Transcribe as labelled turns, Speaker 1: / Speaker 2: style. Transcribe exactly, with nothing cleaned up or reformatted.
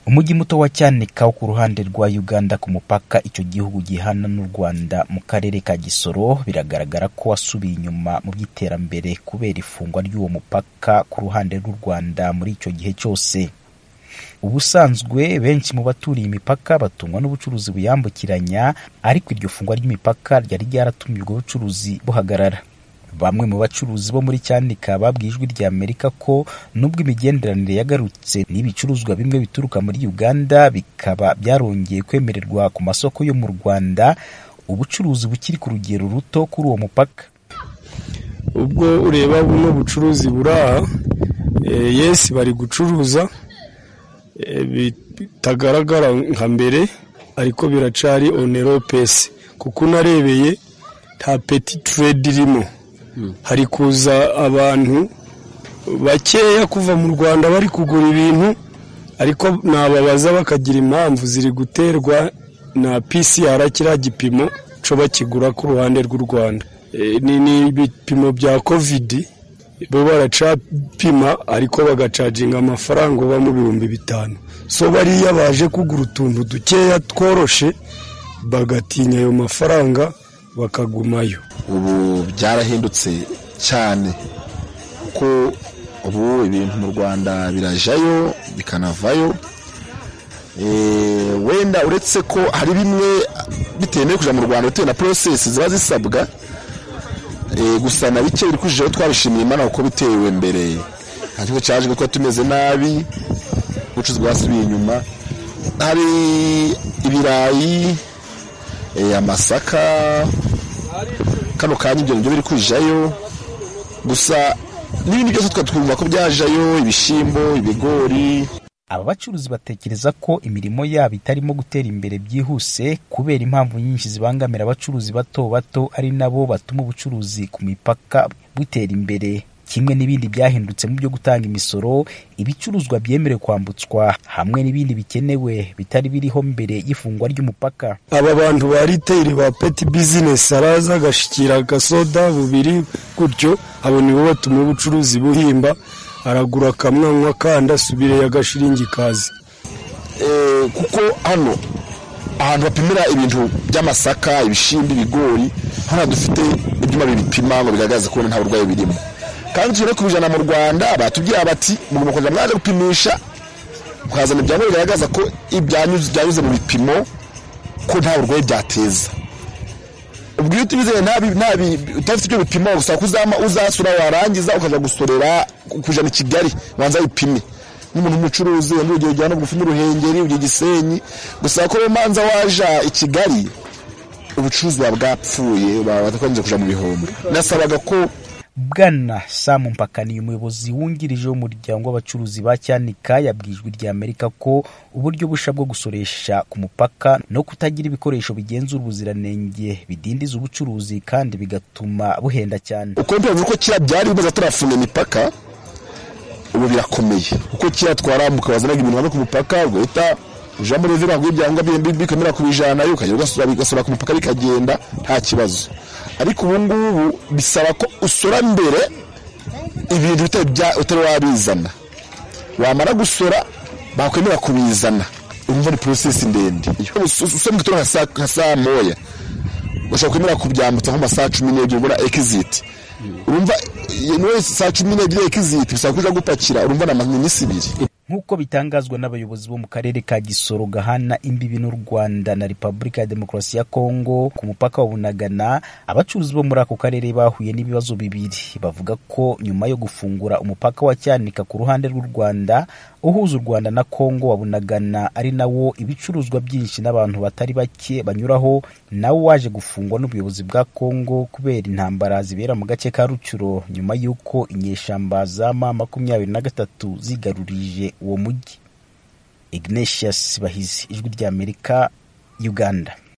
Speaker 1: Umujyi muto wa Cyanika wo ku ruhande rwa Uganda ku mupaka icyo gihugu gihana n'u Rwanda mu karere ka Gisoro biragaragara ko wasubiye inyuma mu by'iterambere kubera ifungwa ry'uwo mupaka ku ruhande rw'u Rwanda muri icyo gihe cyose. Ubusanzwe benshi mu baturiye imipaka batungwa n'ubucuruzi buyambukiranya, ariko iryo fungwa ry'imipaka ryari ryaratumye ubwo bucuruzi buhagarara. Bamwe mu bacuruzi bo muri Cyanika babwiye Ijwi rya Amerika ko nubwo imigenderanire yagarutse n'ibicuruzwa bimwe bituruka muri Uganda bikaba byarongeye kwemererwa ku masoko yo mu Rwanda, ubucuruzi bukiri ku rugero ruto kuri uwo mupaka.
Speaker 2: Ubwo ureba buno bucuruzi buraha, e, yes bari gucuruza e, bitagaragara nka mbere, ariko biracari oneropesi kuko narebeye nta petit trade irimo. Hari kuza abantu bakeya kuva mu Rwanda bari kugura ibintu, ariko nababaza bakagira impamvu ziri guterwa na P C R kiriya gipimo co bakigura ku ruhande rw'u Rwanda. E, ni ni ibipimo bya covid bo baracapima, ariko bagacaginga amafaranga uba mu bihumbi bitanu. So bariya baje kugura utuntu dukeya tworoshe bagatinya ayo mafaranga bakagumayo.
Speaker 3: Ubu byarahindutse cyane ko ubu ibintu mu Rwanda birajayo bikanavayo. E, wenda uretse ko hari bimwe bitemewe kuja mu Rwanda bitewe na process ziba zisabwa, e, gusa na bike biri kujayo twabishimiye Imana uko bitewe mbere. Ariko cyaje ko tumeze nabi, ubucuruzi bwasubiye inyuma. Hari ibirayi, e, amasaka, kano kanya ibyo biri kujayo, gusa n'ibindi byose twatwumva ko byajayo, ibishimbo, ibigori.
Speaker 1: Aba bacuruzi batekereza ko imirimo yabo itarimo gutera imbere byihuse kubera impamvu nyinshi zibangamira abacuruzi bato bato, ari nabo batuma ubucuruzi ku mipaka butera imbere. Kimwe n'ibindi byahindutse mu byo gutanga imisoro, ibicuruzwa byemerewe kwambutswa hamwe n'ibindi bikenewe bitari biriho mbere y'ifungwa ry'umupaka.
Speaker 2: Aba bantu ba retail ba petit business araza gashikira gasoda bubiri gutyo, abo nibo batuma ubucuruzi buhimba, aragura kamwanwa kandi asubire yagashiringi kazi.
Speaker 3: Eh, kuko hano ahantu bapimira ibintu by'amasaka, ibishimbi, ibigori, hano dufite ibyuma bibipima ngo bigaragaze ko nta burwayi birimo. Kandi turi kubijana mu Rwanda batubwira bati mugomba kuja mwaje gupimisha mukazana ibyangombwa bigaragaza ko ibyanyuze byanyuze mu bipimo ko nta burwayi byateza. Ubwo iyo tubizeye nabi nabi utafite ibyo bipimo gusa kuzama uzasura warangiza ukaja gusorera kujana i Kigali banza bipime. N'umuntu umucuruzi n'ugiye jyana bugufi mu Ruhengeri ugiye Gisenyi, gusa ko manza waja i Kigali ubucuruzi bwapfuye batakonje kuja mu bihombo. Nasabaga ko
Speaker 1: Bwana Sam Mpakani, umuyobozi wungirije w'umuryango w'abacuruzi ba Cyanika, yabwiye Ijwi rya Amerika ko uburyo busha bwo gusoresha ku mupaka no kutagira ibikoresho bigenzura ubuziranenge bidindiza ubucuruzi kandi bigatuma buhenda cyane.
Speaker 3: Uko mbivuze ko kira byari bimaze turafunga imipaka, ubu birakomeye uko kira twarambuka bazanaga ibintu hano ku mupaka, ubwo leta ujambo revera ngo ibyangombwa bikamera kubijana yo kajya gasura bigasura ku mupaka bikagenda nta kibazo. Ariko ubu ngubu bisaba ko usora mbere ibintu bitari utari wabizana, wamara gusora bakwemera kubizana. Urumva ni process ndende. Iyo usomye kutora nka saa moya ushaka kwemera kubyambutsa nko masaha cumi n'ebyiri ubona exit. Urumva no saa cumi n'ebyiri exit bisaba kuja gupakira, urumva na minsi ibiri.
Speaker 1: Nk'uko bitangazwa n'abayobozi bo mu karere ka Gisoro gahana imbibi n'u Rwanda na Repubulika ya Demokarasi ya Kongo ku mupaka wa Bunagana, abacuruzi bo muri ako karere bahuye n'ibibazo bibiri. Bavuga ko nyuma yo gufungura umupaka wa Cyanika ku ruhande rw'u Rwanda uhuza u Rwanda na Kongo wa Bunagana, ari nawo ibicuruzwa byinshi n'abantu batari bake banyuraho, nawo waje gufungwa n'ubuyobozi bwa Kongo kubera intambara zibera mu gace ka Rucuro nyuma y'uko inyeshamba za ma makumyabiri na gatatu zigarurije uwo mujyi. Ignatius Bahizi, Ijwi rya Amerika, Uganda.